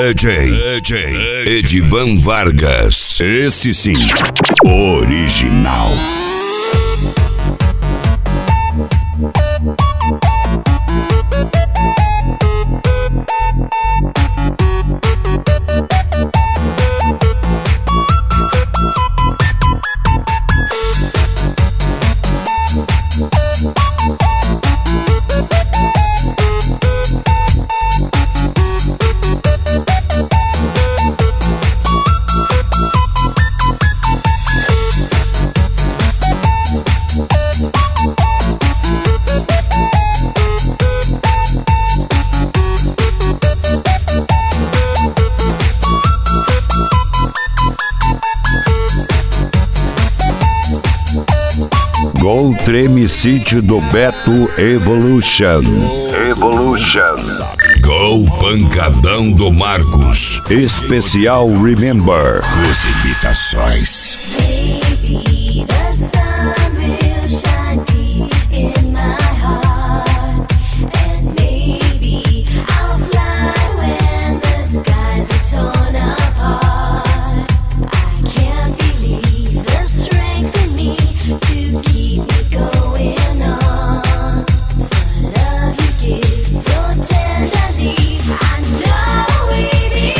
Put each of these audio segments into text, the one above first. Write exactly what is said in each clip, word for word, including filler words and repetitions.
D J, D J Edivan Vargas. Esse sim, original. Gol Treme City do Beto Evolution. Evolution. Gol Pancadão do Marcos. Especial Remember. As imitações. Baby, the sun will shine deep in my heart. And maybe I'll fly when the skies are torn apart. I can't believe the strength in me to keep me going on. The love you give so tenderly, I know we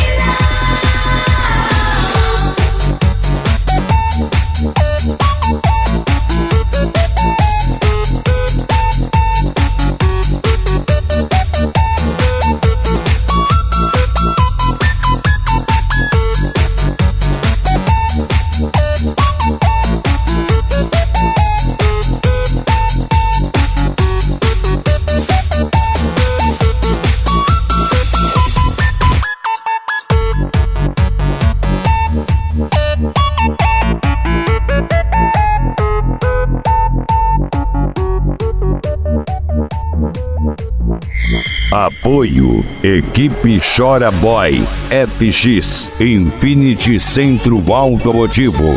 Apoio Equipe Chora Boy F X Infinity Centro Automotivo.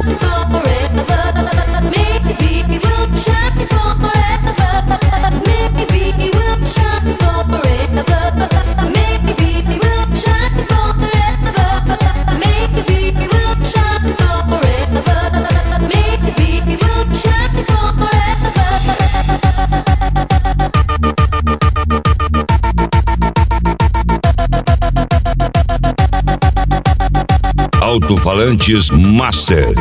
Alto-falantes Master.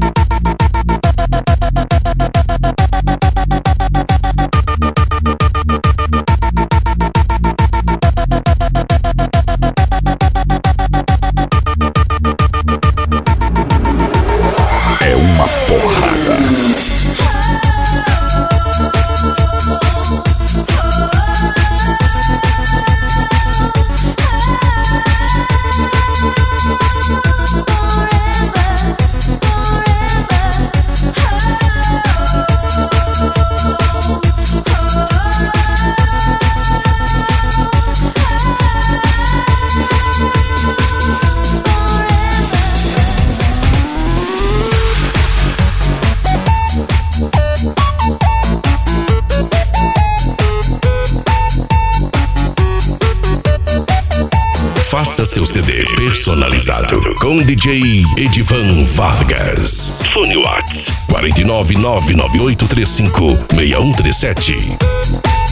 É uma porrada. Faça seu C D personalizado com D J Edivan Vargas. Fone Whats quatro nove nove nove oito três cinco seis um três sete.